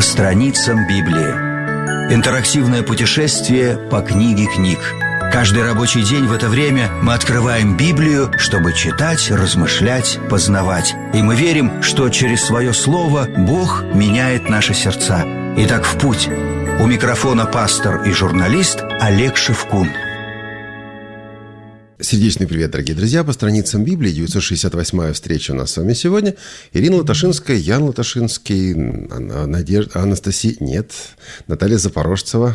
страницам Библии. Интерактивное путешествие по книге книг. Каждый рабочий день в это время мы открываем Библию, чтобы читать, размышлять, познавать. И мы верим, что через свое слово Бог меняет наши сердца. Итак, в путь. У микрофона пастор и журналист Олег Шевкун. Сердечный привет, дорогие друзья. По страницам Библии 968-я встреча у нас с вами сегодня. Ирина Латашинская, Ян Латашинский, Наталья Запорожцева,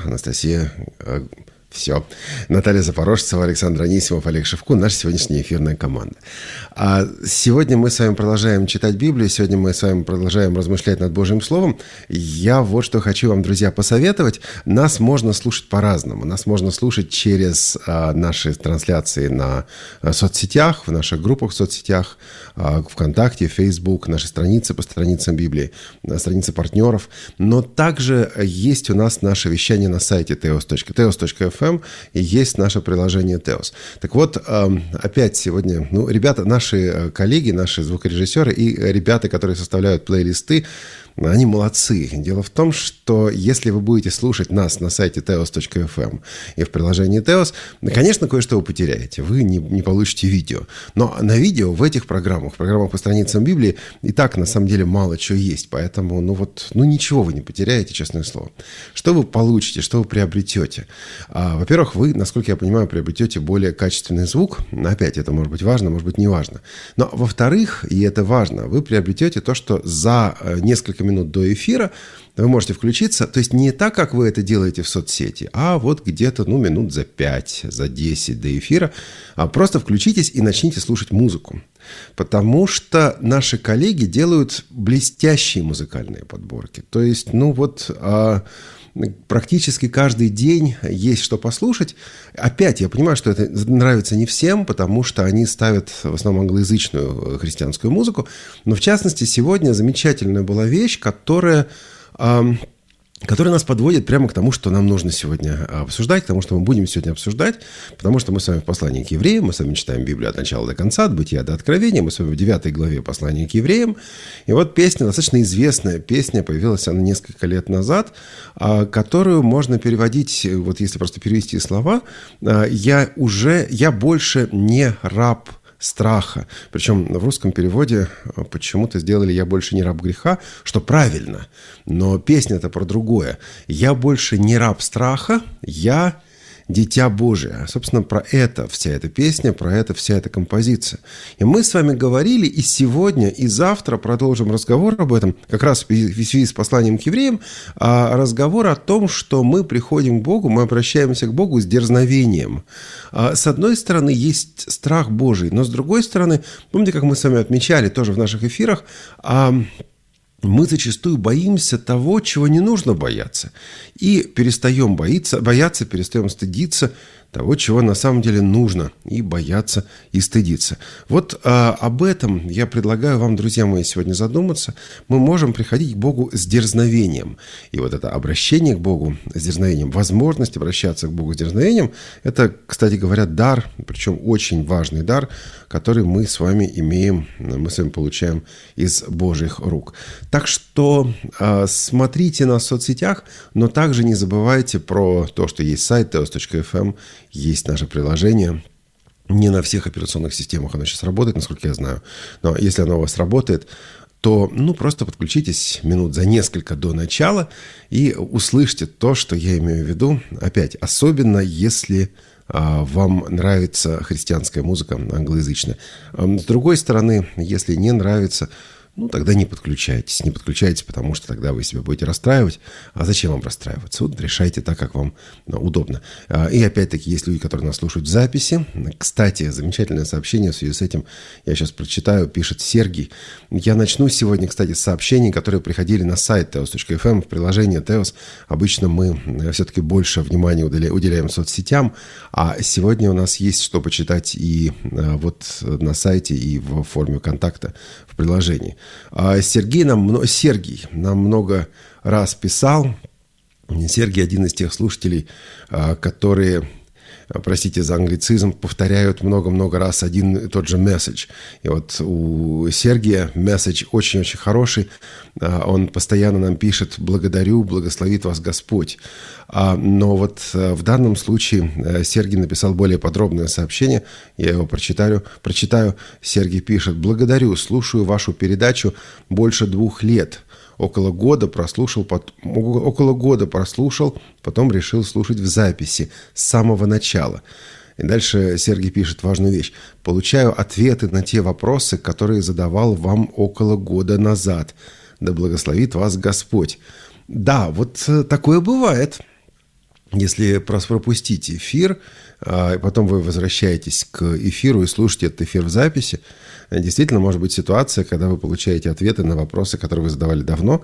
Наталья Запорожцева, Александр Анисимов, Олег Шевкун, наша сегодняшняя эфирная команда. Сегодня мы с вами продолжаем читать Библию, сегодня мы с вами продолжаем размышлять над Божьим Словом. Я вот что хочу вам, друзья, посоветовать. Нас можно слушать по-разному. Нас можно слушать через наши трансляции на соцсетях, в наших группах в соцсетях, ВКонтакте, Facebook, наши страницы по страницам Библии, страницы партнеров. Но также есть у нас наше вещание на сайте teos.fm, и есть наше приложение Teos. Так вот, опять сегодня, ребята, наши коллеги, наши звукорежиссеры и ребята, которые составляют плейлисты, они молодцы. Дело в том, что если вы будете слушать нас на сайте teos.fm и в приложении Teos, конечно, кое-что вы потеряете. Вы не получите видео. Но на видео в этих программах по страницам Библии, и так, на самом деле, мало чего есть. Поэтому, ничего вы не потеряете, честное слово. Что вы получите, что вы приобретете? Во-первых, вы, насколько я понимаю, приобретете более качественный звук. Опять, это может быть важно, может быть не важно. Но, во-вторых, и это важно, вы приобретете то, что за несколько минут до эфира вы можете включиться, то есть не так, как вы это делаете в соцсети, а вот где-то минут за 5, за 10 до эфира, просто включитесь и начните слушать музыку. Потому что наши коллеги делают блестящие музыкальные подборки. То есть, практически каждый день есть что послушать. Опять, я понимаю, что это нравится не всем, потому что они ставят в основном англоязычную христианскую музыку. Но, в частности, сегодня замечательная была вещь, которая нас подводит прямо к тому, что нам нужно сегодня обсуждать, к тому, что мы будем сегодня обсуждать, потому что мы с вами в послании к евреям, мы с вами читаем Библию от начала до конца, от Бытия до Откровения, мы с вами в 9 главе послания к евреям, и вот песня, достаточно известная песня, появилась она несколько лет назад, которую можно переводить, вот если просто перевести слова, «Я больше не раб страха». Причем в русском переводе почему-то сделали «я больше не раб греха», что правильно, но песня-то про другое. «Я больше не раб страха, я дитя Божие». Собственно, про это вся эта песня, про это вся эта композиция. И мы с вами говорили и сегодня, и завтра продолжим разговор об этом, как раз в связи с посланием к евреям, разговор о том, что мы приходим к Богу, мы обращаемся к Богу с дерзновением. С одной стороны, есть страх Божий, но с другой стороны, помните, как мы с вами отмечали тоже в наших эфирах, мы зачастую боимся того, чего не нужно бояться. И перестаем бояться, перестаем стыдиться того, чего на самом деле нужно, и бояться, и стыдиться. Вот об этом я предлагаю вам, друзья мои, сегодня задуматься. Мы можем приходить к Богу с дерзновением. И вот это обращение к Богу с дерзновением, возможность обращаться к Богу с дерзновением, это, кстати говоря, дар, причем очень важный дар, который мы с вами имеем, мы с вами получаем из Божьих рук. Так что смотрите нас в соцсетях, но также не забывайте про то, что есть сайт teos.fm, есть наше приложение. Не на всех операционных системах оно сейчас работает, насколько я знаю. Но если оно у вас работает, то просто подключитесь минут за несколько до начала и услышьте то, что я имею в виду. Опять, особенно если вам нравится христианская музыка англоязычная. С другой стороны, если не нравится, тогда не подключайтесь. Не подключайтесь, потому что тогда вы себя будете расстраивать. А зачем вам расстраиваться? Вот решайте так, как вам удобно. И опять-таки, есть люди, которые нас слушают в записи. Кстати, замечательное сообщение в связи с этим я сейчас прочитаю. Пишет Сергей. Я начну сегодня, кстати, с сообщений, которые приходили на сайт teos.fm, в приложение Teos. Обычно мы все-таки больше внимания уделяем соцсетям. А сегодня у нас есть что почитать и вот на сайте, и в форме контакта в приложении. Сергей нам много раз писал. Сергей один из тех слушателей, которые простите за англицизм, повторяют много-много раз один и тот же месседж. И вот у Сергия месседж очень-очень хороший. Он постоянно нам пишет: «Благодарю, благословит вас Господь». Но вот в данном случае Сергий написал более подробное сообщение. Я его прочитаю. Сергий пишет: «Благодарю, слушаю вашу передачу больше 2 лет. Около года прослушал, потом решил слушать в записи с самого начала». И дальше Сергий пишет важную вещь: «Получаю ответы на те вопросы, которые задавал вам около года назад. Да благословит вас Господь». Да, вот такое бывает. Если пропустить эфир, и потом вы возвращаетесь к эфиру и слушаете этот эфир в записи, действительно может быть ситуация, когда вы получаете ответы на вопросы, которые вы задавали давно,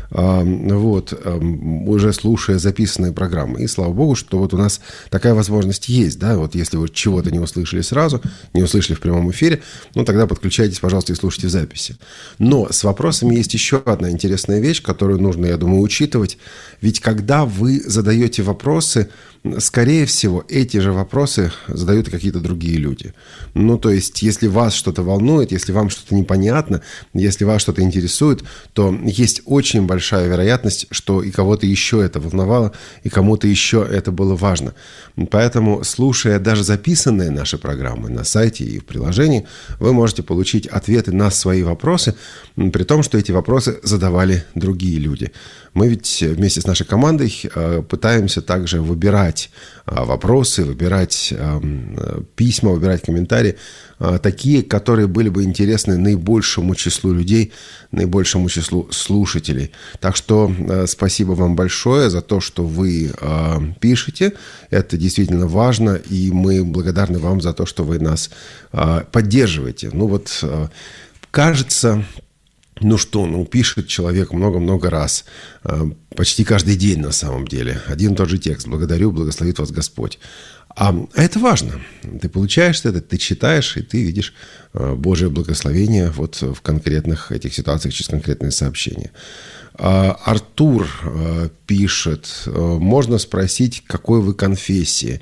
уже слушая записанные программы. И слава богу, что вот у нас такая возможность есть. Да? Вот если вы чего-то не услышали сразу, не услышали в прямом эфире, тогда подключайтесь, пожалуйста, и слушайте в записи. Но с вопросами есть еще одна интересная вещь, которую нужно, я думаю, учитывать. Ведь когда вы задаете вопросы, скорее всего, эти же вопросы задают какие-то другие люди. То есть, если вас что-то волнует, если вам что-то непонятно, если вас что-то интересует, то есть очень большая вероятность, что и кого-то еще это волновало, и кому-то еще это было важно. Поэтому, слушая даже записанные наши программы на сайте и в приложении, вы можете получить ответы на свои вопросы, при том, что эти вопросы задавали другие люди. Мы ведь вместе с нашей командой пытаемся также выбирать вопросы, выбирать письма, выбирать комментарии, такие, которые были бы интересны наибольшему числу людей, наибольшему числу слушателей. Так что спасибо вам большое за то, что вы пишете. Это действительно важно, и мы благодарны вам за то, что вы нас поддерживаете. Кажется... пишет человек много-много раз, почти каждый день на самом деле. Один и тот же текст: «Благодарю, благословит вас Господь». А это важно. Ты получаешь это, ты читаешь, и ты видишь Божие благословение вот в конкретных этих ситуациях через конкретные сообщения. Артур пишет: «Можно спросить, какой вы конфессии?»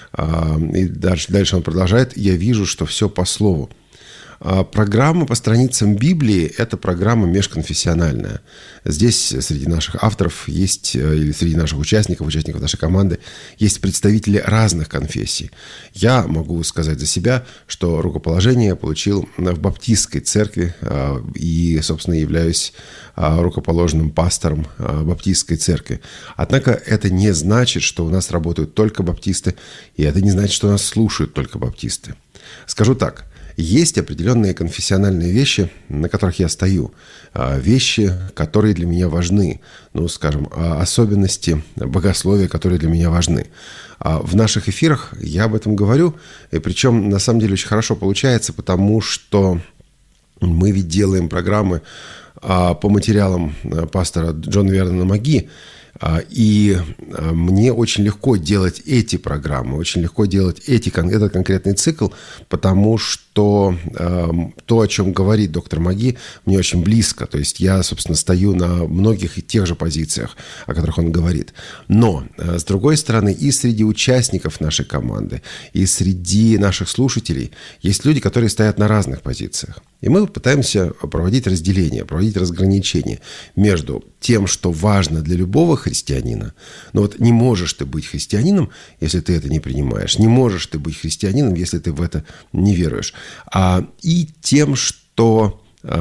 И дальше он продолжает: «Я вижу, что все по слову». Программа по страницам Библии – это программа межконфессиональная. Здесь среди наших авторов есть, или среди наших участников нашей команды, есть представители разных конфессий. Я могу сказать за себя, что рукоположение я получил в баптистской церкви и, собственно, являюсь рукоположенным пастором баптистской церкви. Однако это не значит, что у нас работают только баптисты, и это не значит, что нас слушают только баптисты. Скажу так. Есть определенные конфессиональные вещи, на которых я стою. Вещи, которые для меня важны. Особенности богословия, которые для меня важны. В наших эфирах я об этом говорю. И причем, на самом деле, очень хорошо получается, потому что мы ведь делаем программы по материалам пастора Джона Вернона Маги. И мне очень легко делать эти программы, очень легко делать этот конкретный цикл, потому что то, о чем говорит доктор Маги, мне очень близко. То есть я, собственно, стою на многих и тех же позициях, о которых он говорит. Но, с другой стороны, и среди участников нашей команды, и среди наших слушателей есть люди, которые стоят на разных позициях. И мы пытаемся проводить разделение, проводить разграничение между тем, что важно для любого христианина. Но не можешь ты быть христианином, если ты это не принимаешь. Не можешь ты быть христианином, если ты в это не веруешь. И тем, что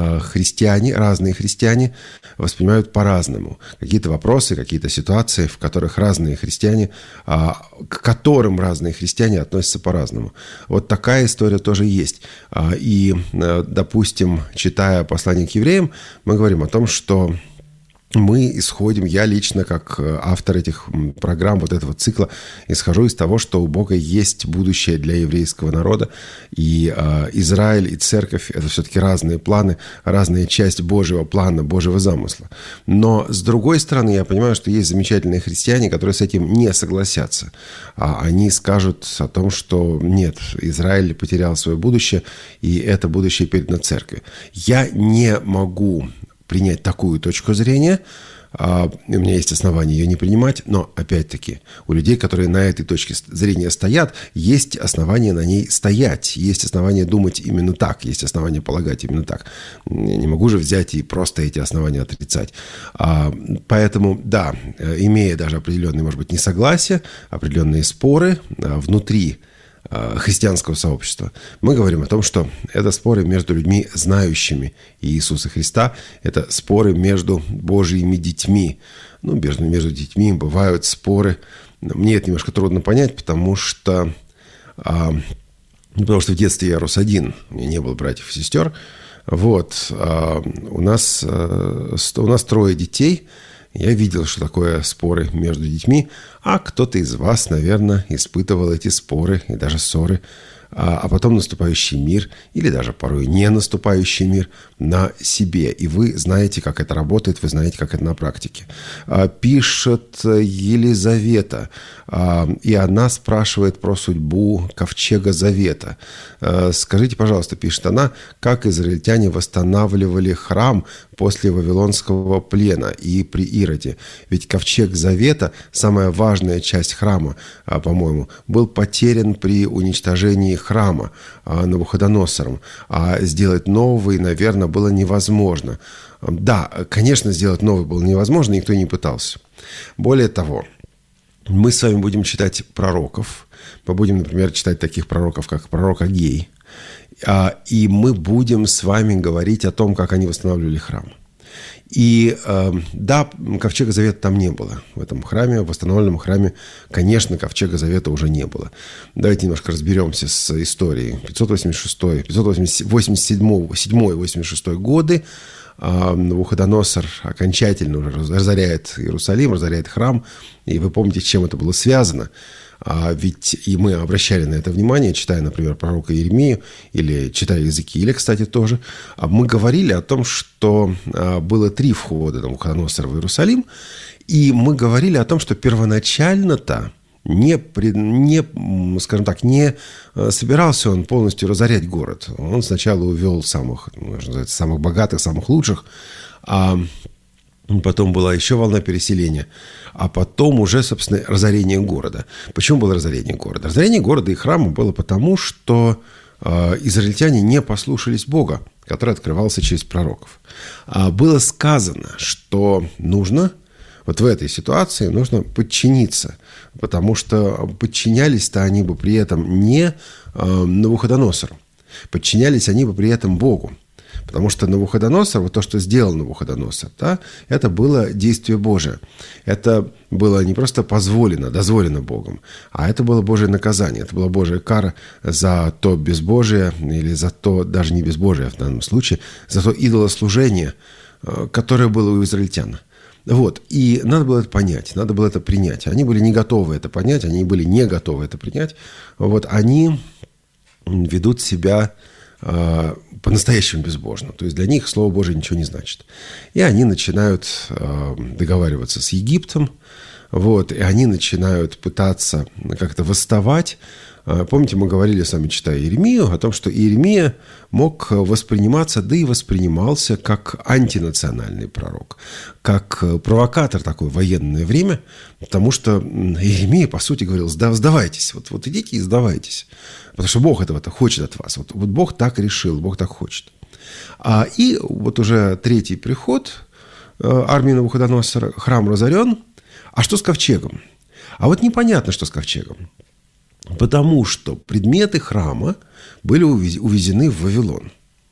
разные христиане воспринимают по-разному. Какие-то вопросы, какие-то ситуации, в которых разные христиане, к которым разные христиане относятся по-разному. Вот такая история тоже есть. И, допустим, читая послание к евреям, мы говорим о том, что мы исходим, я лично, как автор этих программ, вот этого цикла, исхожу из того, что у Бога есть будущее для еврейского народа. И Израиль, и церковь – это все-таки разные планы, разная часть Божьего плана, Божьего замысла. Но, с другой стороны, я понимаю, что есть замечательные христиане, которые с этим не согласятся. Они скажут о том, что нет, Израиль потерял свое будущее, и это будущее передано церкви. Я не могу принять такую точку зрения, У меня есть основания ее не принимать, но, опять-таки, у людей, которые на этой точке зрения стоят, есть основания на ней стоять, есть основания думать именно так, есть основания полагать именно так. Я не могу же взять и просто эти основания отрицать. Поэтому, да, имея даже определенные, может быть, несогласия, определенные споры внутри христианского сообщества, мы говорим о том, что это споры между людьми, знающими Иисуса Христа, это споры между Божьими детьми. Между детьми бывают споры. Мне это немножко трудно понять, потому что в детстве я рос один, у меня не было братьев и сестер. У нас 3 детей. Я видел, что такое споры между детьми, а кто-то из вас, наверное, испытывал эти споры и даже ссоры, а потом наступающий мир, или даже порой не наступающий мир, на себе. И вы знаете, как это работает, вы знаете, как это на практике. Пишет Елизавета, и она спрашивает про судьбу ковчега завета. Скажите, пожалуйста, пишет она, как израильтяне восстанавливали храм после Вавилонского плена и при Ироде? Ведь ковчег завета, самая важная часть храма, по-моему, был потерян при уничтожении храма Навуходоносором. А сделать новый, наверное, было невозможно. Да, конечно, сделать новый было невозможно, никто не пытался. Более того, мы с вами будем читать пророков. Мы будем, например, читать таких пророков, как пророк Агей. И мы будем с вами говорить о том, как они восстанавливали храм. И да, ковчега завета там не было. В этом храме, в восстановленном храме, конечно, ковчега завета уже не было. Давайте немножко разберемся с историей. 587-86 годы Навуходоносор окончательно уже разоряет Иерусалим, разоряет храм. И вы помните, с чем это было связано. Ведь и мы обращали на это внимание, читая, например, пророка Иеремию, или читая Иезекииля, кстати, тоже. Мы говорили о том, что было 3 входа Навуходоносора в Иерусалим, и мы говорили о том, что первоначально-то не собирался он полностью разорять город. Он сначала увел самых богатых, самых лучших, потом была еще волна переселения, а потом уже, собственно, разорение города. Почему было разорение города? Разорение города и храма было потому, что израильтяне не послушались Бога, который открывался через пророков. Было сказано, что нужно, вот в этой ситуации, нужно подчиниться, потому что подчинялись-то они бы при этом не Навуходоносору, подчинялись они бы при этом Богу. Потому что Навуходоносор, вот то, что сделал Навуходоносор, да, это было действие Божие. Это было не просто дозволено Богом, а это было Божие наказание. Это была Божья кара за то безбожие, или за то, даже не безбожие в данном случае, за то идолослужение, которое было у израильтян. И надо было это понять, надо было это принять. Они были не готовы это понять, они были не готовы это принять. Они ведут себя по-настоящему безбожно. То есть для них Слово Божие ничего не значит. И они начинают договариваться с Египтом, и они начинают пытаться как-то восставать. Помните, мы говорили с вами, читая Иеремию, о том, что Иеремия мог восприниматься, да и воспринимался как антинациональный пророк, как провокатор такое военное время, потому что Иеремия, по сути, говорил: сдавайтесь, вот идите и сдавайтесь, потому что Бог этого-то хочет от вас. Вот Бог так решил, Бог так хочет. И уже 3-й приход армии Навуходоносора, храм разорен. А что с ковчегом? Непонятно, что с ковчегом. Потому что предметы храма были увезены в Вавилон.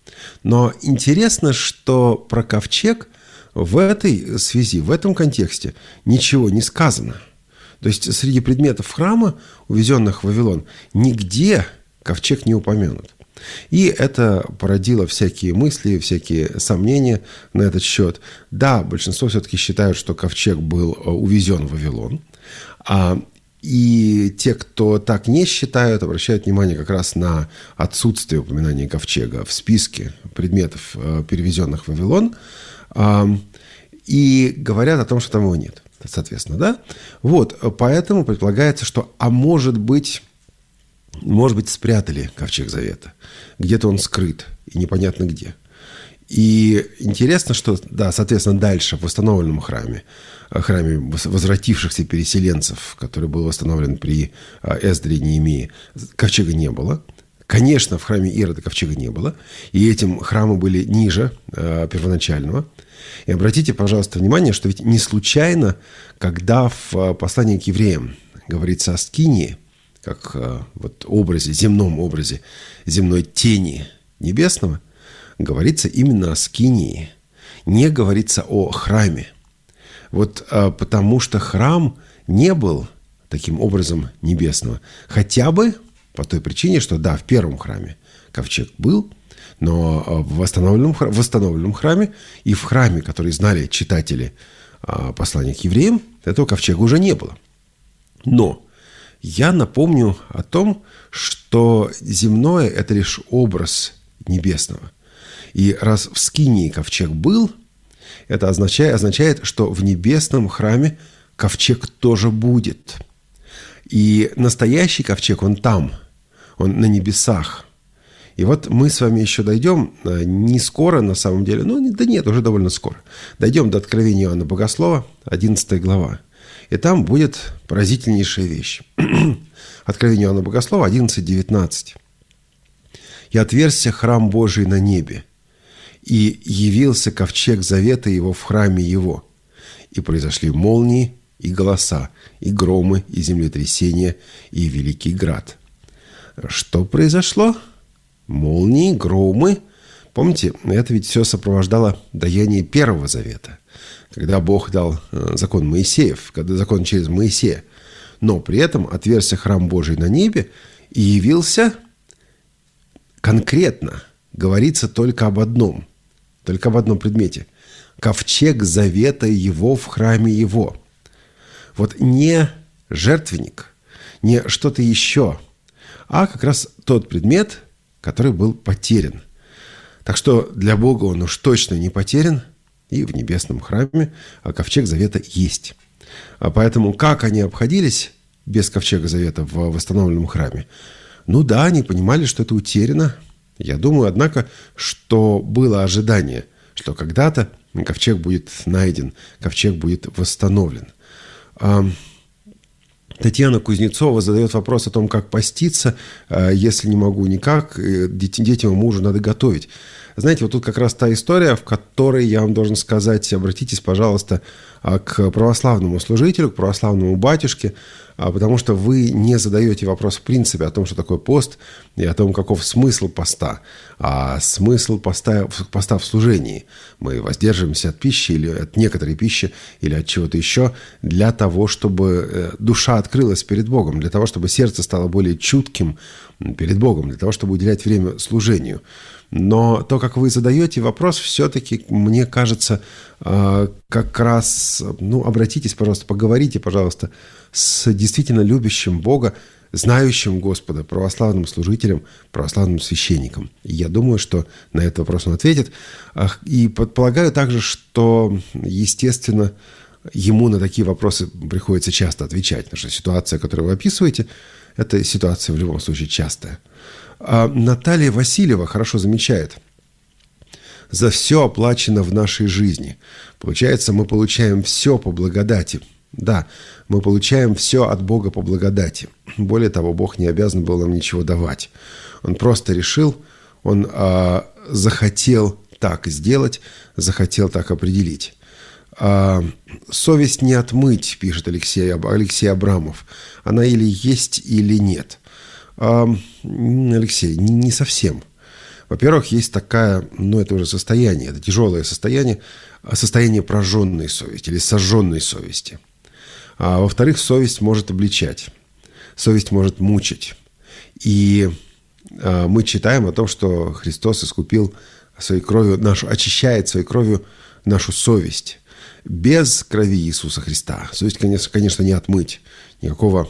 Но интересно, что про ковчег в этой связи, в этом контексте ничего не сказано. То есть среди предметов храма, увезенных в Вавилон, нигде ковчег не упомянут. И это породило всякие мысли, всякие сомнения на этот счет. Да, большинство все-таки считают, что ковчег был увезен в Вавилон. И те, кто так не считают, обращают внимание как раз на отсутствие упоминания ковчега в списке предметов, перевезенных в Вавилон, и говорят о том, что там его нет, соответственно, да? Поэтому предполагается, что, может быть, спрятали ковчег завета. Где-то он скрыт, и непонятно где. И интересно, что, да, соответственно, дальше в восстановленном храме возвратившихся переселенцев, который был восстановлен при Эздре и Неемии, ковчега не было. Конечно, в храме Ирода ковчега не было, и этим храмы были ниже первоначального. И обратите, пожалуйста, внимание, что ведь не случайно, когда в послании к евреям говорится о скинии, как вот образе, земном образе, земной тени небесного, говорится именно о скинии, не говорится о храме. Вот потому что храм не был таким образом небесного. Хотя бы по той причине, что да, в первом храме ковчег был, но в восстановленном храме и в храме, который знали читатели послания к евреям, этого ковчега уже не было. Но я напомню о том, что земное – это лишь образ небесного. И раз в скинии ковчег был, это означает, что в небесном храме ковчег тоже будет. И настоящий ковчег, он там, он на небесах. И вот мы с вами еще дойдем, не скоро на самом деле, уже довольно скоро. Дойдем до Откровения Иоанна Богослова, 11 глава. И там будет поразительнейшая вещь. Откровение Иоанна Богослова, 11:19. «И отверзся храм Божий на небе, и явился ковчег завета его в храме его. И произошли молнии, и голоса, и громы, и землетрясения, и великий град». Что произошло? Молнии, громы. Помните, это ведь все сопровождало даяние Первого Завета, когда Бог дал закон Моисеев, когда закон через Моисея. Но при этом отверзся храм Божий на небе и явился конкретно, говорится только об одном предмете. Ковчег завета его в храме его. Вот не жертвенник, не что-то еще, а как раз тот предмет, который был потерян. Так что для Бога он уж точно не потерян, и в небесном храме ковчег завета есть. Поэтому как они обходились без ковчега завета в восстановленном храме? Ну да, они понимали, что это утеряно. Я думаю, однако, что было ожидание, что когда-то ковчег будет найден, ковчег будет восстановлен. Татьяна Кузнецова задает вопрос о том, как поститься, если не могу никак, детям и мужу надо готовить. Знаете, вот тут как раз та история, в которой я вам должен сказать, обратитесь, пожалуйста, к православному служителю, к православному батюшке, потому что вы не задаете вопрос в принципе о том, что такое пост, и о том, каков смысл поста. А смысл поста в служении. Мы воздерживаемся от пищи или от некоторой пищи, или от чего-то еще, для того, чтобы душа открылась перед Богом, для того, чтобы сердце стало более чутким перед Богом, для того, чтобы уделять время служению. Но то, как вы задаете вопрос, все-таки, мне кажется, как раз, обратитесь, пожалуйста, поговорите, пожалуйста, с действительно любящим Бога, знающим Господа, православным служителем, православным священником. И я думаю, что на этот вопрос он ответит. И предполагаю также, что, естественно, ему на такие вопросы приходится часто отвечать, потому что ситуация, которую вы описываете, это ситуация в любом случае частая. Наталья Васильева хорошо замечает: за все оплачено в нашей жизни. Получается, мы получаем все по благодати. Да, мы получаем все от Бога по благодати. Более того, Бог не обязан был нам ничего давать. Он просто решил, Он захотел так сделать, захотел так определить. «Совесть не отмыть», пишет Алексей Абрамов. Она или есть, или нет. Алексей, не совсем. Во-первых, есть такая, это уже состояние, это тяжелое состояние прожженной совести или сожженной совести. А во-вторых, совесть может обличать, совесть может мучить. И мы читаем о том, что Христос искупил своей кровью нашу, очищает своей кровью нашу совесть. Без крови Иисуса Христа совесть, конечно, не отмыть. Никакой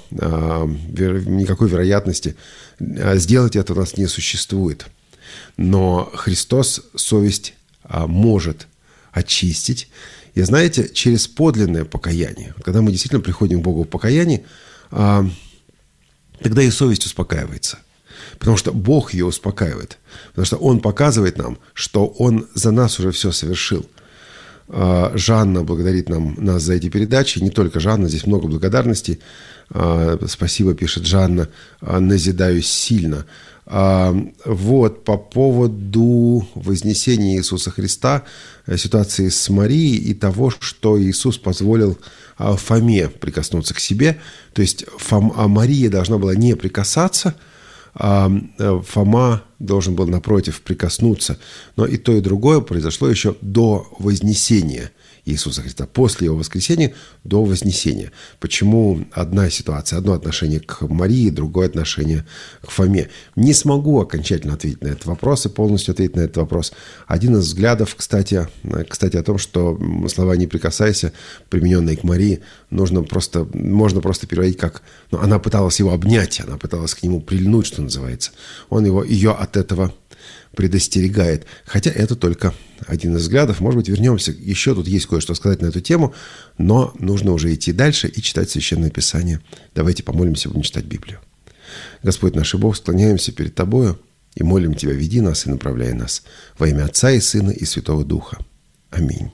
вероятности сделать это у нас не существует. Но Христос совесть может очистить. И знаете, через подлинное покаяние, когда мы действительно приходим к Богу в покаянии, тогда и совесть успокаивается. Потому что Бог ее успокаивает. Потому что Он показывает нам, что Он за нас уже все совершил. Жанна благодарит нас за эти передачи. Не только Жанна, здесь много благодарностей. Спасибо, пишет Жанна. Назидаюсь сильно. Вот, по поводу вознесения Иисуса Христа, ситуации с Марией и того, что Иисус позволил Фоме прикоснуться к себе. То есть Мария должна была не прикасаться, а Фома должен был, напротив, прикоснуться. Но и то, и другое произошло еще до вознесения Иисуса Христа, после Его воскресения до вознесения. Почему одна ситуация, одно отношение к Марии, другое отношение к Фоме? Не смогу окончательно ответить на этот вопрос и полностью ответить на этот вопрос. Один из взглядов, кстати, о том, что слова «не прикасайся», примененные к Марии, можно просто переводить как... она пыталась его обнять, она пыталась к нему прильнуть, что называется. Он ее от этого предостерегает. Хотя это только один из взглядов. Может быть, вернемся. Еще тут есть кое-что сказать на эту тему, но нужно уже идти дальше и читать Священное Писание. Давайте помолимся, будем читать Библию. Господь наш и Бог, склоняемся перед Тобою и молим Тебя, веди нас и направляй нас. Во имя Отца и Сына и Святого Духа. Аминь.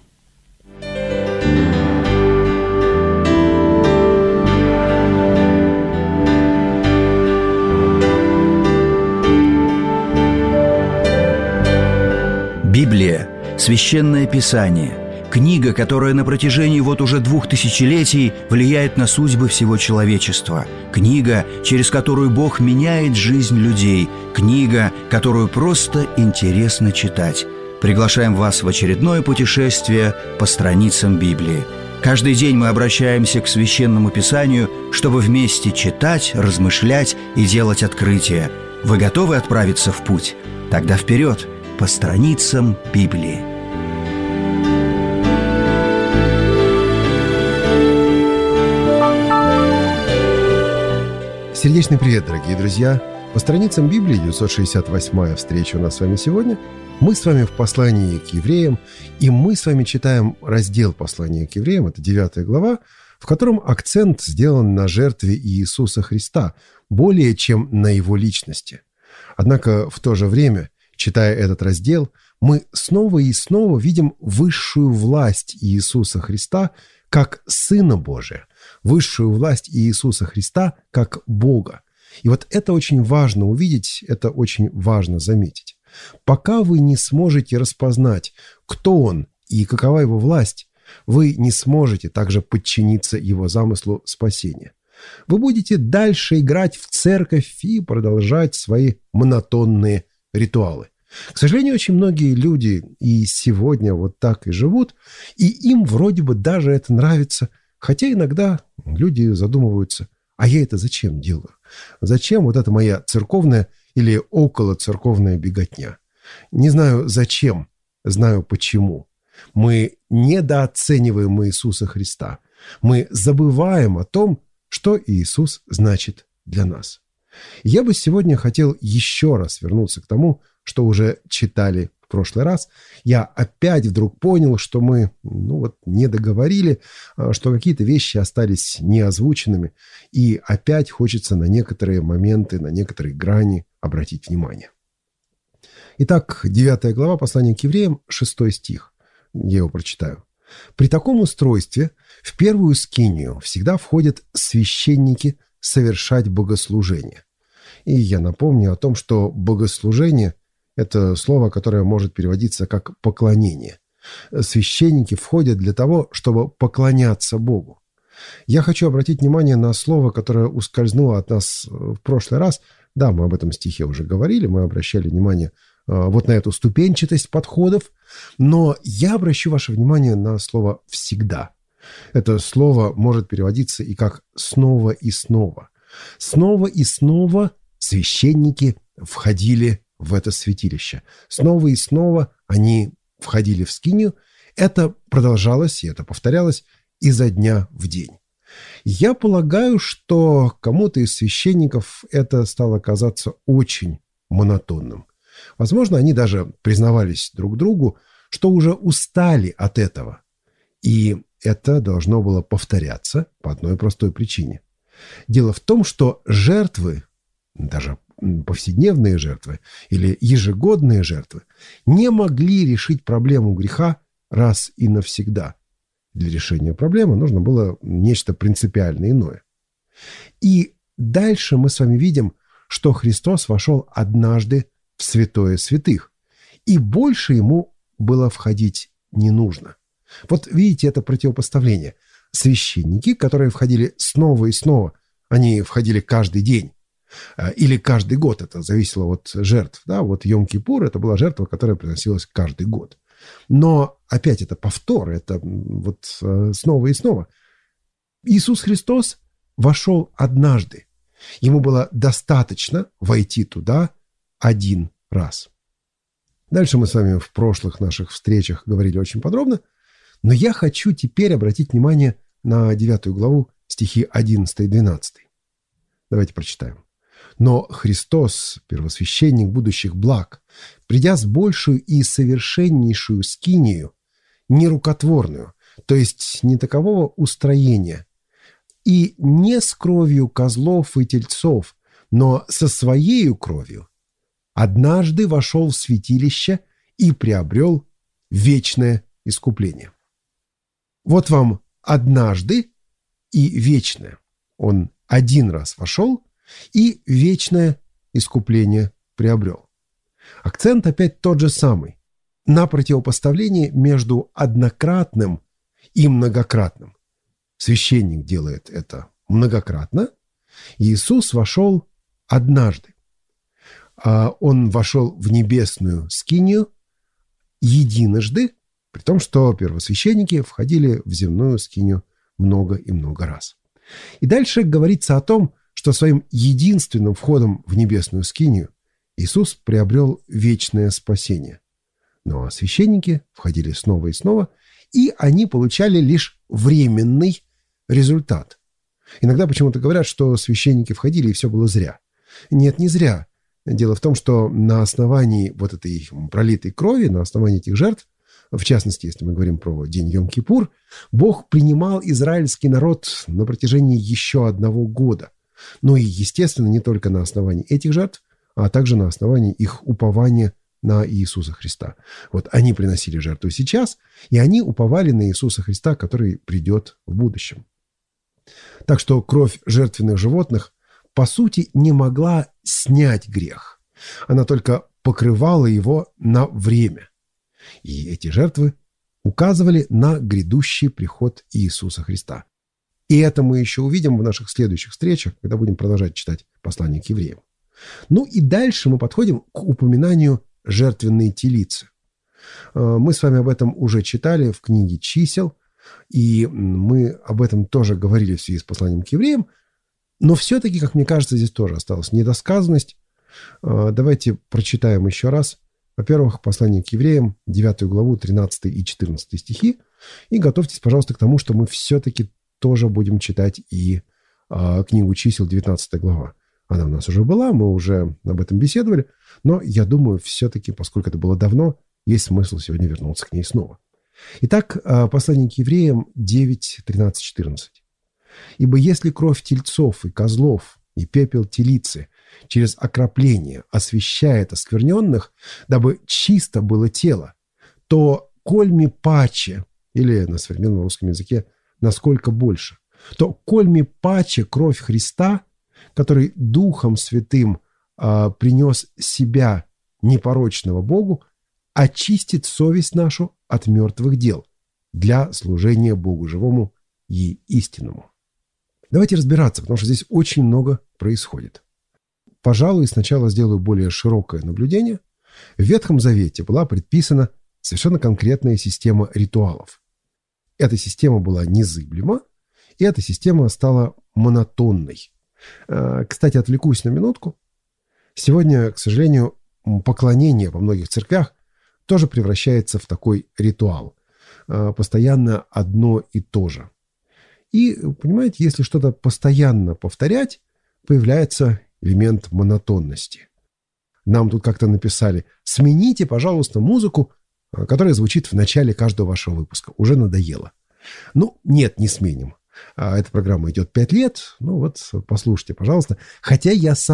Библия – Священное Писание, книга, которая на протяжении уже 2000 летий влияет на судьбы всего человечества, книга, через которую Бог меняет жизнь людей, книга, которую просто интересно читать. Приглашаем вас в очередное путешествие по страницам Библии. Каждый день мы обращаемся к Священному Писанию, чтобы вместе читать, размышлять и делать открытия. Вы готовы отправиться в путь? Тогда вперед! По страницам Библии. Сердечный привет, дорогие друзья! По страницам Библии, 968-я встреча у нас с вами сегодня. Мы с вами в послании к евреям, и мы с вами читаем раздел послания к евреям, это 9 глава, в котором акцент сделан на жертве Иисуса Христа, более чем на Его личности. Однако в то же время, читая этот раздел, мы снова и снова видим высшую власть Иисуса Христа как Сына Божия, высшую власть Иисуса Христа как Бога. И вот это очень важно увидеть, это очень важно заметить. Пока вы не сможете распознать, кто Он и какова Его власть, вы не сможете также подчиниться Его замыслу спасения. Вы будете дальше играть в церковь и продолжать свои монотонные ритуалы. К сожалению, очень многие люди и сегодня вот так и живут, и им вроде бы даже это нравится, хотя иногда люди задумываются, а я это зачем делаю? Зачем вот эта моя церковная или околоцерковная беготня? Не знаю зачем, знаю почему. Мы недооцениваем Иисуса Христа. Мы забываем о том, что Иисус значит для нас. Я бы сегодня хотел еще раз вернуться к тому, что уже читали в прошлый раз. Я опять вдруг понял, что мы не договорили, что какие-то вещи остались неозвученными, и опять хочется на некоторые моменты, на некоторые грани обратить внимание. Итак, 9 глава послания к евреям, 6 стих. Я его прочитаю. «При таком устройстве в первую скинию всегда входят священники совершать богослужение». И я напомню о том, что богослужение – это слово, которое может переводиться как «поклонение». Священники входят для того, чтобы поклоняться Богу. Я хочу обратить внимание на слово, которое ускользнуло от нас в прошлый раз. Да, мы об этом стихе уже говорили, мы обращали внимание вот на эту ступенчатость подходов, но я обращу ваше внимание на слово «всегда». Это слово может переводиться и как «снова и снова». Снова и снова священники входили в это святилище. Снова и снова они входили в скинию. Это продолжалось и это повторялось изо дня в день. Я полагаю, что кому-то из священников это стало казаться очень монотонным. Возможно, они даже признавались друг другу, что уже устали от этого. И это должно было повторяться по одной простой причине. Дело в том, что жертвы, даже повседневные жертвы или ежегодные жертвы не могли решить проблему греха раз и навсегда. Для решения проблемы нужно было нечто принципиально иное. И дальше мы с вами видим, что Христос вошел однажды в святое святых, и больше ему было входить не нужно. Вот видите это противопоставление. Священники, которые входили снова и снова, они входили каждый день или каждый год, это зависело от жертв. Да? Вот Йом-Кипур – это была жертва, которая приносилась каждый год. Но опять это повтор, это вот снова и снова. Иисус Христос вошел однажды. Ему было достаточно войти туда один раз. Дальше мы с вами в прошлых наших встречах говорили очень подробно, но я хочу теперь обратить внимание на 9 главу, стихи 11 и 12. Давайте прочитаем. «Но Христос, первосвященник будущих благ, придя с большую и совершеннейшую скинию, нерукотворную, то есть не такового устроения, и не с кровью козлов и тельцов, но со своею кровью, однажды вошел в святилище и приобрел вечное искупление». Вот вам однажды и вечное. Он один раз вошел и вечное искупление приобрел. Акцент опять тот же самый. На противопоставлении между однократным и многократным. Священник делает это многократно. Иисус вошел однажды. Он вошел в небесную скинию единожды, при том, что первосвященники входили в земную скинию много и много раз. И дальше говорится о том, что своим единственным входом в небесную скинию Иисус приобрел вечное спасение. Ну а священники входили снова и снова, и они получали лишь временный результат. Иногда почему-то говорят, что священники входили, и все было зря. Нет, не зря. Дело в том, что на основании вот этой пролитой крови, на основании этих жертв, в частности, если мы говорим про день Йом-Кипур, Бог принимал израильский народ на протяжении еще 1 года. Ну и, естественно, не только на основании этих жертв, а также на основании их упования на Иисуса Христа. Вот они приносили жертву сейчас, и они уповали на Иисуса Христа, который придет в будущем. Так что кровь жертвенных животных, по сути, не могла снять грех. Она только покрывала его на время. И эти жертвы указывали на грядущий приход Иисуса Христа. И это мы еще увидим в наших следующих встречах, когда будем продолжать читать послание к евреям. Ну и дальше мы подходим к упоминанию жертвенной телицы. Мы с вами об этом уже читали в книге «Чисел», и мы об этом тоже говорили в связи с посланием к евреям, но все-таки, как мне кажется, здесь тоже осталась недосказанность. Давайте прочитаем еще раз. Во-первых, послание к евреям, 9 главу, 13 и 14 стихи. И готовьтесь, пожалуйста, к тому, что мы все-таки тоже будем читать и книгу «Чисел», 19 глава. Она у нас уже была, мы уже об этом беседовали. Но я думаю, все-таки, поскольку это было давно, есть смысл сегодня вернуться к ней снова. Итак, послание к евреям 9, 13, 14. «Ибо если кровь тельцов и козлов и пепел телицы через окропление освящает оскверненных, дабы чисто было тело, то кольми паче, или на современном русском языке насколько больше, то кольми паче кровь Христа, который Духом Святым принес себя непорочного Богу, очистит совесть нашу от мертвых дел для служения Богу живому и истинному». Давайте разбираться, потому что здесь очень много происходит. Пожалуй, сначала сделаю более широкое наблюдение. В Ветхом Завете была предписана совершенно конкретная система ритуалов. Эта система была незыблема, и эта система стала монотонной. Кстати, отвлекусь на минутку. Сегодня, к сожалению, поклонение во многих церквях тоже превращается в такой ритуал. Постоянно одно и то же. И, понимаете, если что-то постоянно повторять, появляется элемент монотонности. Нам тут как-то написали: смените, пожалуйста, музыку, которая звучит в начале каждого вашего выпуска. Уже надоело. Ну, нет, не сменим. Эта программа идет 5 лет. Ну вот, послушайте, пожалуйста. Хотя я сам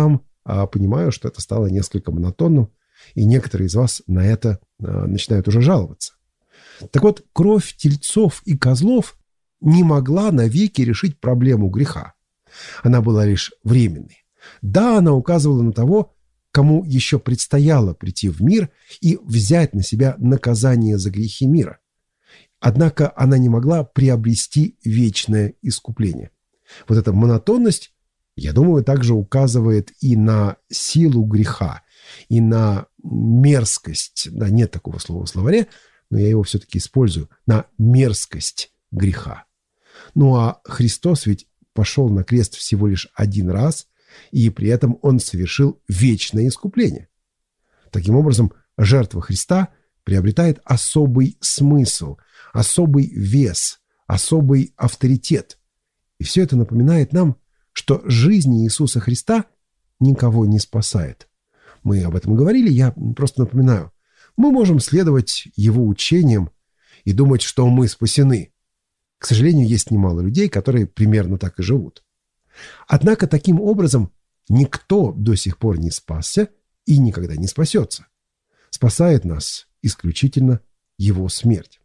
понимаю, что это стало несколько монотонным, и некоторые из вас на это начинают уже жаловаться. Так вот, кровь тельцов и козлов не могла навеки решить проблему греха. Она была лишь временной. Да, она указывала на того, кому еще предстояло прийти в мир и взять на себя наказание за грехи мира. Однако она не могла приобрести вечное искупление. Вот эта монотонность, я думаю, также указывает и на силу греха, и на мерзкость, да, нет такого слова в словаре, но я его все-таки использую, на мерзкость греха. Ну а Христос ведь пошел на крест всего лишь один раз, и при этом он совершил вечное искупление. Таким образом, жертва Христа приобретает особый смысл, особый вес, особый авторитет. И все это напоминает нам, что жизнь Иисуса Христа никого не спасает. Мы об этом говорили, я просто напоминаю. Мы можем следовать Его учениям и думать, что мы спасены. К сожалению, есть немало людей, которые примерно так и живут. Однако таким образом никто до сих пор не спасся и никогда не спасется. Спасает нас исключительно Его смерть.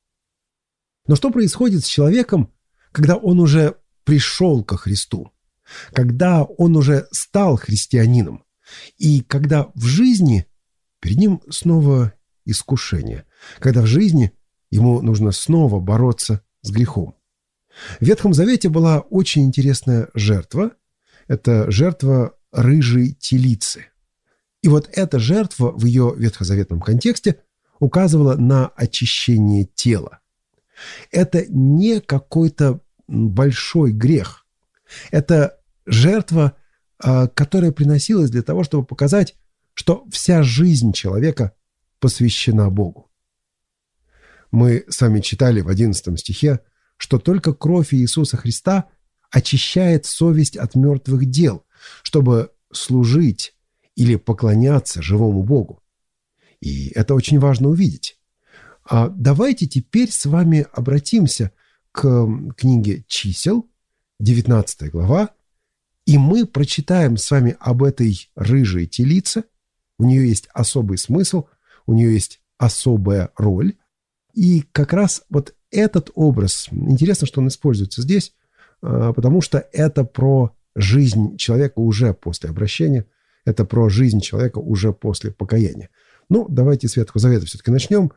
Но что происходит с человеком, когда он уже пришел ко Христу, когда он уже стал христианином, и когда в жизни перед ним снова искушение, когда в жизни ему нужно снова бороться с грехом? В Ветхом Завете была очень интересная жертва. Это жертва рыжей телицы. И вот эта жертва в ее ветхозаветном контексте указывала на очищение тела. Это не какой-то большой грех. Это жертва, которая приносилась для того, чтобы показать, что вся жизнь человека посвящена Богу. Мы с вами читали в 11 стихе, что только кровь Иисуса Христа очищает совесть от мертвых дел, чтобы служить или поклоняться живому Богу. И это очень важно увидеть. А давайте теперь с вами обратимся к книге «Чисел», 19 глава, и мы прочитаем с вами об этой рыжей телице. У нее есть особый смысл, у нее есть особая роль. И как раз вот этот образ, интересно, что он используется здесь, потому что это про жизнь человека уже после обращения, это про жизнь человека уже после покаяния. Ну, давайте с Ветхого Завета все-таки начнем.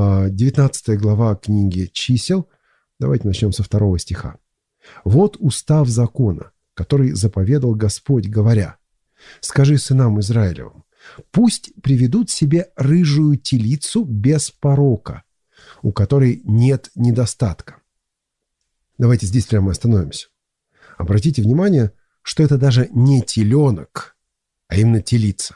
19 глава книги «Чисел». Давайте начнем со 2 стиха. «Вот устав закона, который заповедал Господь, говоря: скажи сынам Израилевым, пусть приведут себе рыжую телицу без порока, у которой нет недостатка». Давайте здесь прямо остановимся. Обратите внимание, что это даже не теленок, а именно телица.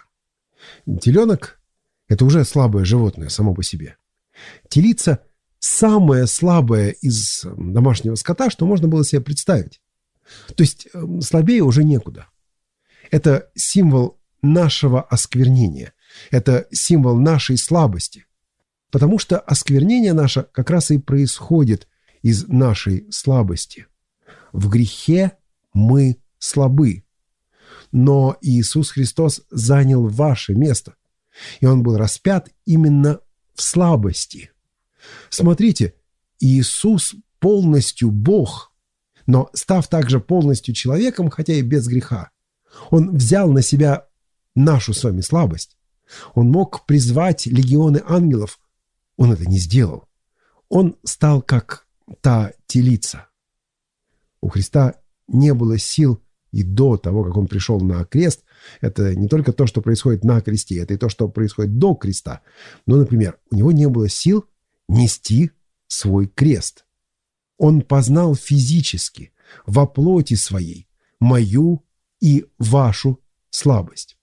Теленок – это уже слабое животное само по себе. Телица – самое слабое из домашнего скота, что можно было себе представить. То есть слабее уже некуда. Это символ нашего осквернения. Это символ нашей слабости. Потому что осквернение наше как раз и происходит из нашей слабости. В грехе мы слабы. Но Иисус Христос занял ваше место. И Он был распят именно в слабости. Смотрите, Иисус полностью Бог, но став также полностью человеком, хотя и без греха, Он взял на себя нашу с вами слабость. Он мог призвать легионы ангелов. Он это не сделал. Он стал как та телица. У Христа не было сил и до того, как Он пришел на крест. Это не только то, что происходит на кресте, это и то, что происходит до креста. Но, например, у Него не было сил нести свой крест. Он познал физически, во плоти своей, мою и вашу слабость.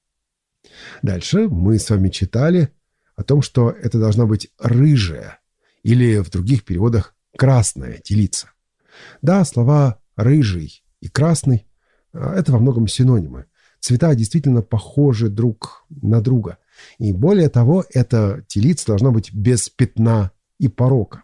Дальше мы с вами читали о том, что это должна быть рыжая, или в других переводах красная телица. Да, слова «рыжий» и «красный» – это во многом синонимы. Цвета действительно похожи друг на друга. И более того, эта телица должна быть без пятна и порока.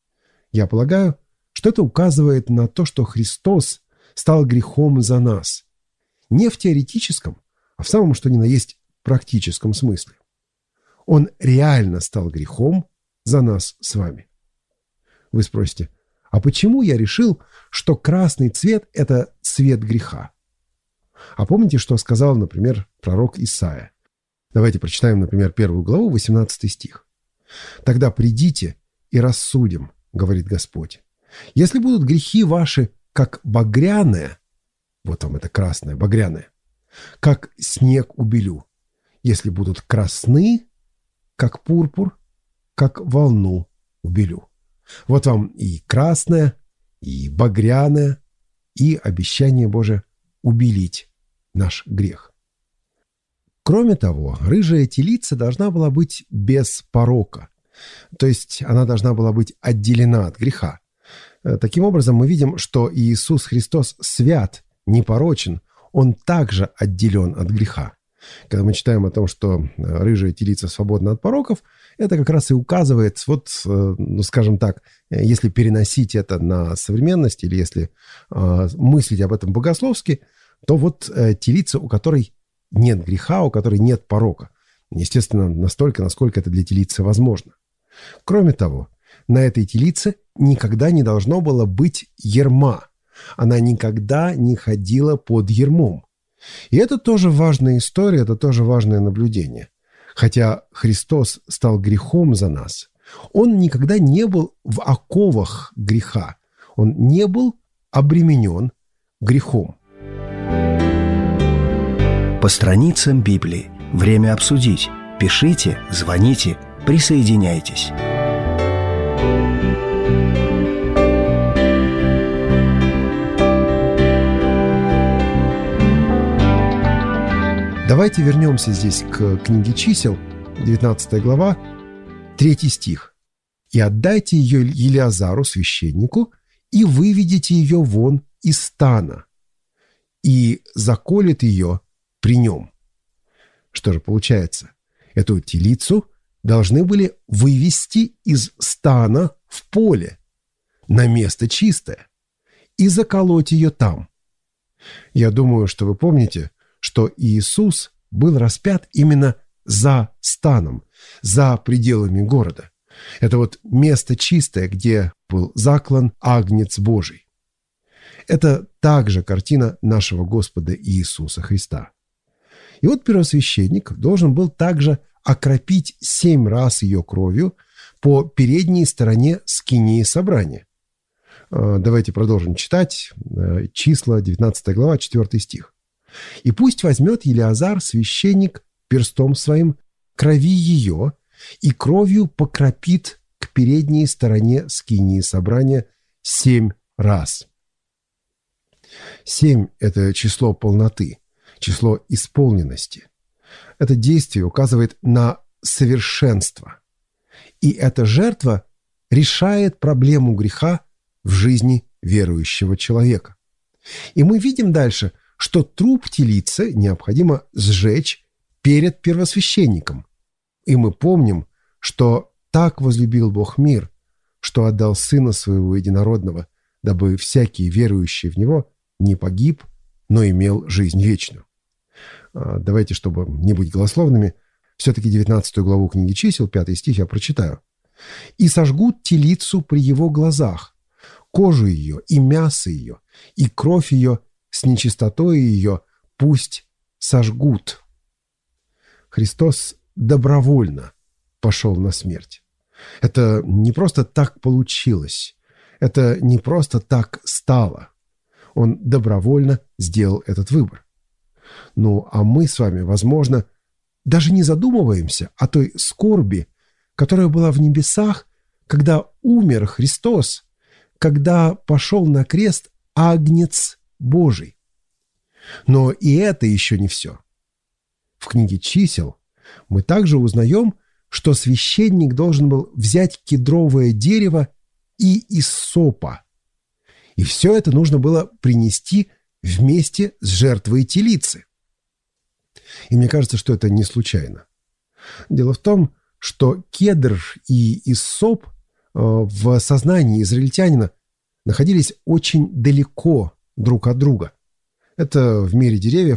Я полагаю, что это указывает на то, что Христос стал грехом за нас. Не в теоретическом, а в самом что ни на есть практическом смысле. Он реально стал грехом за нас с вами. Вы спросите, а почему я решил, что красный цвет – это цвет греха? А помните, что сказал, например, пророк Исаия? Давайте прочитаем, например, 1 главу, 18 стих. «Тогда придите и рассудим, говорит Господь. Если будут грехи ваши, как багряное, вот вам это красное, багряное, как снег убелю. Если будут красны, как пурпур, как волну убелю». Вот вам и красное, и багряное, и обещание Божие убелить наш грех. Кроме того, рыжая телица должна была быть без порока, то есть она должна была быть отделена от греха. Таким образом, мы видим, что Иисус Христос свят, непорочен, Он также отделен от греха. Когда мы читаем о том, что рыжая телица свободна от пороков, это как раз и указывает, вот, ну, скажем так, если переносить это на современность или если мыслить об этом богословски, то вот телица, у которой нет греха, у которой нет порока. Естественно, настолько, насколько это для телицы возможно. Кроме того, на этой телице никогда не должно было быть ярма. Она никогда не ходила под ярмом. И это тоже важная история, это тоже важное наблюдение. Хотя Христос стал грехом за нас, Он никогда не был в оковах греха. Он не был обременен грехом. По страницам Библии. Время обсудить. Пишите, звоните, присоединяйтесь. Давайте вернемся здесь к книге чисел, 19 глава, 3 стих. «И отдайте ее Елиазару, священнику, и выведите ее вон из стана, и заколет ее при нем». Что же получается? Эту телицу должны были вывести из стана в поле, на место чистое, и заколоть ее там. Я думаю, что вы помните, что Иисус был распят именно за станом, за пределами города. Это вот место чистое, где был заклан Агнец Божий. Это также картина нашего Господа Иисуса Христа. И вот первосвященник должен был также окропить 7 раз ее кровью по передней стороне скинии собрания. Давайте продолжим читать. Числа, 19 глава, 4 стих. «И пусть возьмет Елиазар, священник, перстом своим крови ее и кровью покропит к передней стороне скинии собрания 7 раз». 7 – это число полноты, число исполненности. Это действие указывает на совершенство. И эта жертва решает проблему греха в жизни верующего человека. И мы видим дальше, что труп телицы необходимо сжечь перед первосвященником. И мы помним, что так возлюбил Бог мир, что отдал Сына Своего Единородного, дабы всякий верующий в Него не погиб, но имел жизнь вечную. Давайте, чтобы не быть голословными, все-таки 19 главу книги чисел, 5 стих я прочитаю. «И сожгут телицу при его глазах, кожу ее и мясо ее, и кровь ее с нечистотой ее пусть сожгут». Христос добровольно пошел на смерть. Это не просто так получилось, это не просто так стало. Он добровольно сделал этот выбор. Ну, а мы с вами, возможно, даже не задумываемся о той скорби, которая была в небесах, когда умер Христос, когда пошел на крест Агнец Божий. Но и это еще не все. В книге чисел мы также узнаем, что священник должен был взять кедровое дерево и иссопа. И все это нужно было принести вместе с жертвой телицы. И мне кажется, что это не случайно. Дело в том, что кедр и иссоп в сознании израильтянина находились очень далеко друг от друга. Это в мире деревьев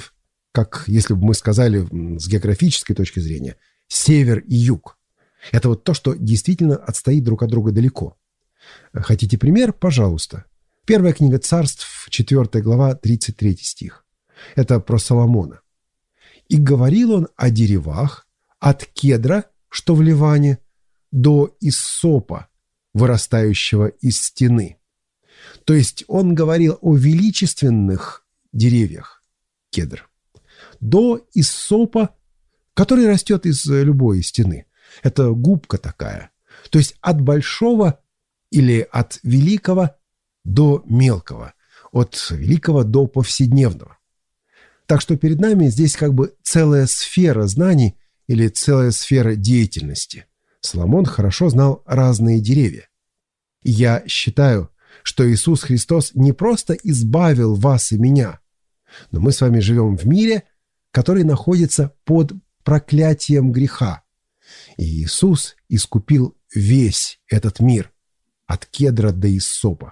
как если бы мы сказали с географической точки зрения, север и юг. Это вот то, что действительно отстоит друг от друга далеко. Хотите пример? Пожалуйста. Первая книга Царств, 4 глава, 33 стих. Это про Соломона. «И говорил он о деревах от кедра, что в Ливане, до иссопа, вырастающего из стены». То есть он говорил о величественных деревьях, кедр, до иссопа, который растет из любой стены. Это губка такая. То есть от большого или от великого до мелкого, от великого до повседневного. Так что перед нами здесь как бы целая сфера знаний или целая сфера деятельности. Соломон хорошо знал разные деревья. И я считаю, что Иисус Христос не просто избавил вас и меня, но мы с вами живем в мире, который находится под проклятием греха. И Иисус искупил весь этот мир, от кедра до иссопа.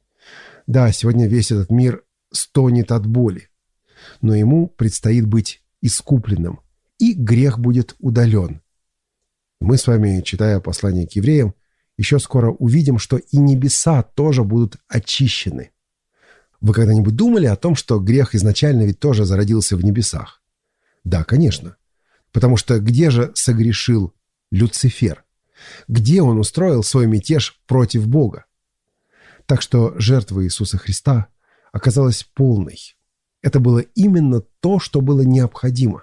Да, сегодня весь этот мир стонет от боли, но ему предстоит быть искупленным, и грех будет удален. Мы с вами, читая послание к евреям, еще скоро увидим, что и небеса тоже будут очищены. Вы когда-нибудь думали о том, что грех изначально ведь тоже зародился в небесах? Да, конечно. Потому что где же согрешил Люцифер? Где он устроил свой мятеж против Бога? Так что жертва Иисуса Христа оказалась полной. Это было именно то, что было необходимо.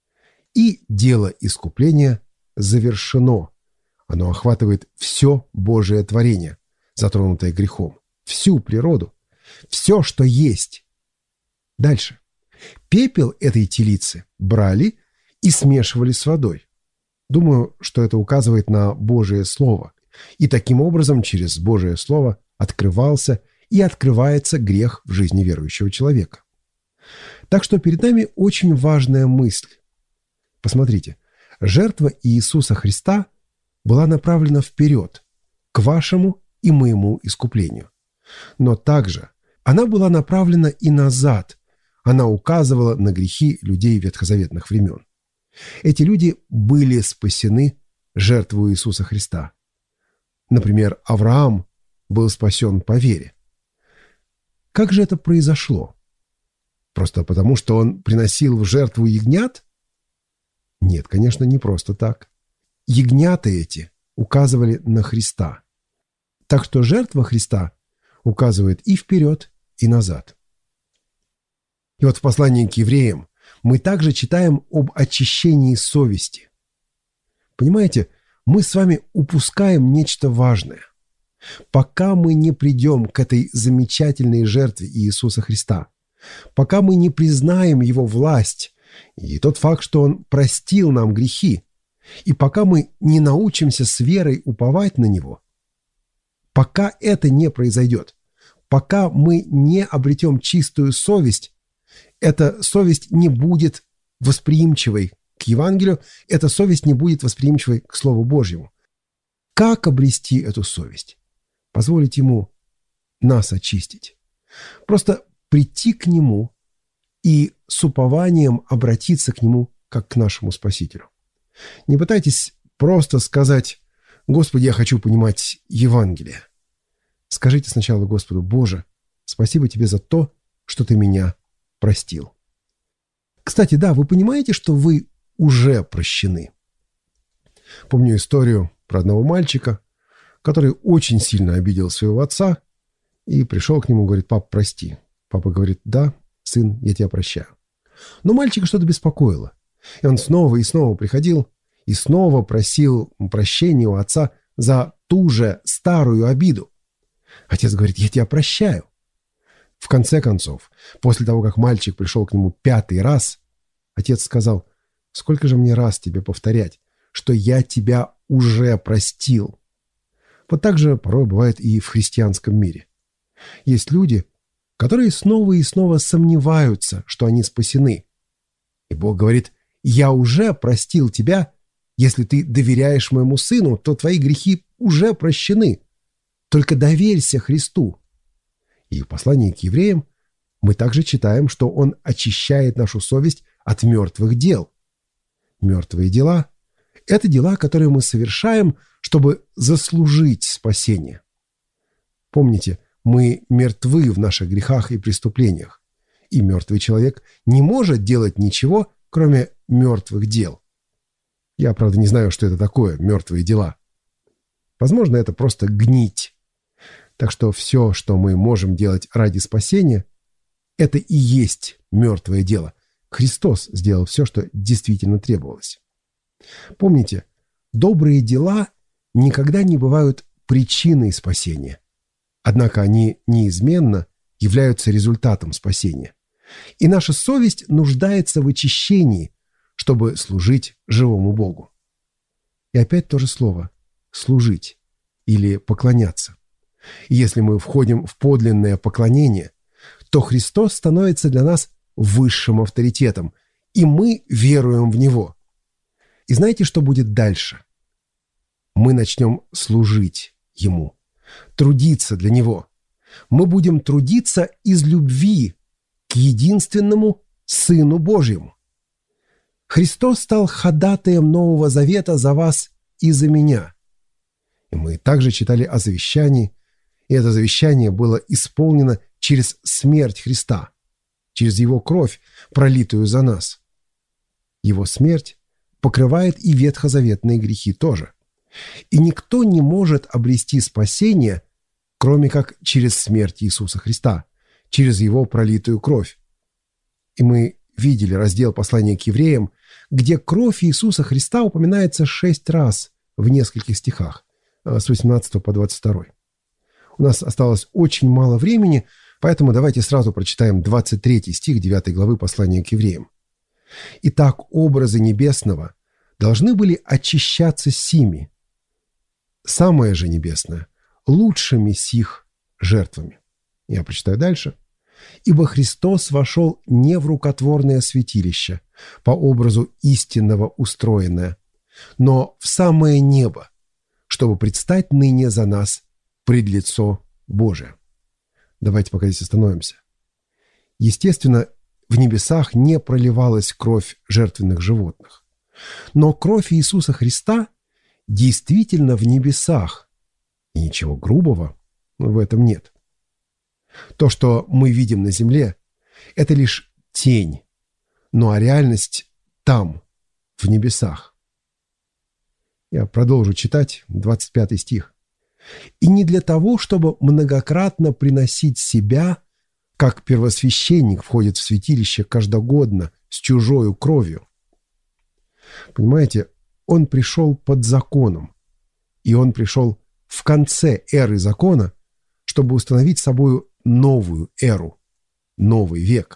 И дело искупления завершено. Оно охватывает все Божие творение, затронутое грехом, всю природу, все, что есть. Дальше. Пепел этой телицы брали и смешивали с водой. Думаю, что это указывает на Божие Слово. И таким образом через Божие Слово открывался и открывается грех в жизни верующего человека. Так что перед нами очень важная мысль. Посмотрите, жертва Иисуса Христа была направлена вперед, к вашему и моему искуплению. Но также она была направлена и назад. Она указывала на грехи людей ветхозаветных времен. Эти люди были спасены жертвой Иисуса Христа. Например, Авраам был спасен по вере. Как же это произошло? Просто потому, что он приносил в жертву ягнят? Нет, конечно, не просто так. Ягнята эти указывали на Христа. Так что жертва Христа указывает и вперед, и назад. И вот в послании к евреям мы также читаем об очищении совести. Понимаете, мы с вами упускаем нечто важное. Пока мы не придем к этой замечательной жертве Иисуса Христа, пока мы не признаем Его власть и тот факт, что Он простил нам грехи, и пока мы не научимся с верой уповать на Него, пока это не произойдет, пока мы не обретем чистую совесть, эта совесть не будет восприимчивой к Евангелию, эта совесть не будет восприимчивой к Слову Божьему. Как обрести эту совесть? Позволить Ему нас очистить. Просто прийти к Нему и с упованием обратиться к Нему, как к нашему Спасителю. Не пытайтесь просто сказать: «Господи, я хочу понимать Евангелие». Скажите сначала Господу: «Боже, спасибо Тебе за то, что Ты меня простил». Кстати, да, вы понимаете, что вы уже прощены? Помню историю про одного мальчика, который очень сильно обидел своего отца и пришел к нему и говорит: «Пап, прости». Папа говорит: «Да, сын, я тебя прощаю». Но мальчика что-то беспокоило. И он снова и снова приходил и снова просил прощения у отца за ту же старую обиду. Отец говорит: «Я тебя прощаю». В конце концов, после того, как мальчик пришел к нему 5-й раз, отец сказал: «Сколько же мне раз тебе повторять, что я тебя уже простил?» Вот так же порой бывает и в христианском мире. Есть люди, которые снова и снова сомневаются, что они спасены. И Бог говорит: «Я уже простил тебя. Если ты доверяешь моему сыну, то твои грехи уже прощены. Только доверься Христу». И в послании к евреям мы также читаем, что Он очищает нашу совесть от мертвых дел. Мертвые дела – это дела, которые мы совершаем, чтобы заслужить спасение. Помните, мы мертвы в наших грехах и преступлениях, и мертвый человек не может делать ничего, кроме мертвых дел. Я, правда, не знаю, что это такое, мертвые дела. Возможно, это просто гнить. Так что все, что мы можем делать ради спасения, это и есть мертвое дело. Христос сделал все, что действительно требовалось. Помните, добрые дела никогда не бывают причиной спасения. Однако они неизменно являются результатом спасения. И наша совесть нуждается в очищении, чтобы служить живому Богу. И опять то же слово «служить» или «поклоняться». И если мы входим в подлинное поклонение, то Христос становится для нас высшим авторитетом, и мы веруем в Него. И знаете, что будет дальше? Мы начнем служить Ему, трудиться для Него. Мы будем трудиться из любви к единственному Сыну Божьему. Христос стал ходатаем Нового Завета за вас и за меня. И мы также читали о завещании, и это завещание было исполнено через смерть Христа, через Его кровь, пролитую за нас. Его смерть покрывает и ветхозаветные грехи тоже. И никто не может обрести спасение, кроме как через смерть Иисуса Христа, через Его пролитую кровь. И мы видели раздел послания к евреям, где кровь Иисуса Христа упоминается 6 раз в нескольких стихах, с 18 по 22. У нас осталось очень мало времени, поэтому давайте сразу прочитаем 23 стих 9 главы послания к евреям. «Итак, образы небесного должны были очищаться сими, самое же небесное, лучшими сих жертвами». Я прочитаю дальше. «Ибо Христос вошел не в рукотворное святилище, по образу истинного устроенное, но в самое небо, чтобы предстать ныне за нас пред лицо Божие». Давайте пока здесь остановимся. Естественно, в небесах не проливалась кровь жертвенных животных. Но кровь Иисуса Христа действительно в небесах, и ничего грубого в этом нет. То, что мы видим на земле, это лишь тень, ну а реальность там, в небесах. Я продолжу читать 25 стих. «И не для того, чтобы многократно приносить себя, как первосвященник входит в святилище каждогодно с чужою кровью». Понимаете, он пришел под законом, и он пришел в конце эры закона, чтобы установить собою новую эру, новый век.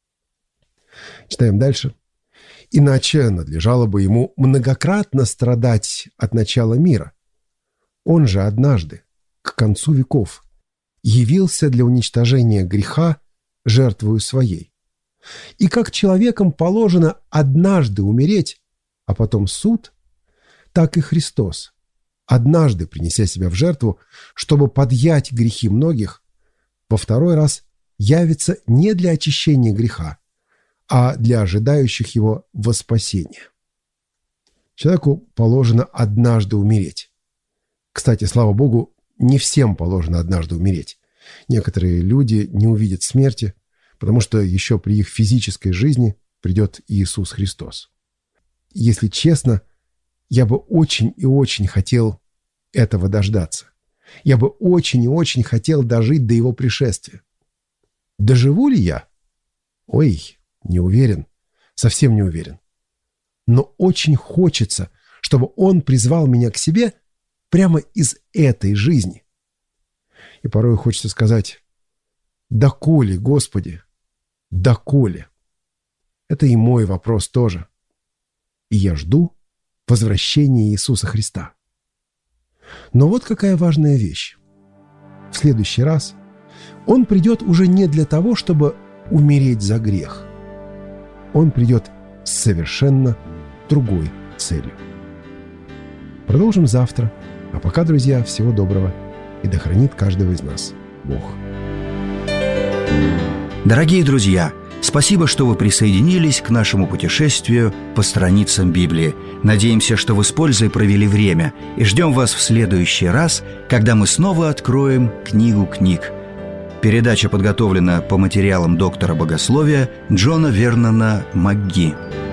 Читаем дальше. «Иначе надлежало бы ему многократно страдать от начала мира. Он же однажды, к концу веков, явился для уничтожения греха жертвою своей. И как человеком положено однажды умереть, а потом суд, так и Христос, однажды принеся себя в жертву, чтобы подъять грехи многих, во второй раз явится не для очищения греха, а для ожидающих его воспасения». Человеку положено однажды умереть. Кстати, слава Богу, не всем положено однажды умереть. Некоторые люди не увидят смерти, потому что еще при их физической жизни придет Иисус Христос. Если честно, я бы очень и очень хотел этого дождаться. Я бы очень и очень хотел дожить до Его пришествия. Доживу ли я? Ой, не уверен, совсем не уверен. Но очень хочется, чтобы Он призвал меня к себе прямо из этой жизни. И порой хочется сказать: «Доколе, Господи, доколе?» Это и мой вопрос тоже. И я жду возвращения Иисуса Христа. Но вот какая важная вещь. В следующий раз Он придет уже не для того, чтобы умереть за грех. Он придет с совершенно другой целью. Продолжим завтра. А пока, друзья, всего доброго. И да хранит каждого из нас Бог. Дорогие друзья, Спасибо, что вы присоединились к нашему путешествию по страницам Библии. Надеемся, что вы с пользой провели время, и ждем вас в следующий раз, когда мы снова откроем книгу книг. Передача подготовлена по материалам доктора богословия Джона Вернона МакГи.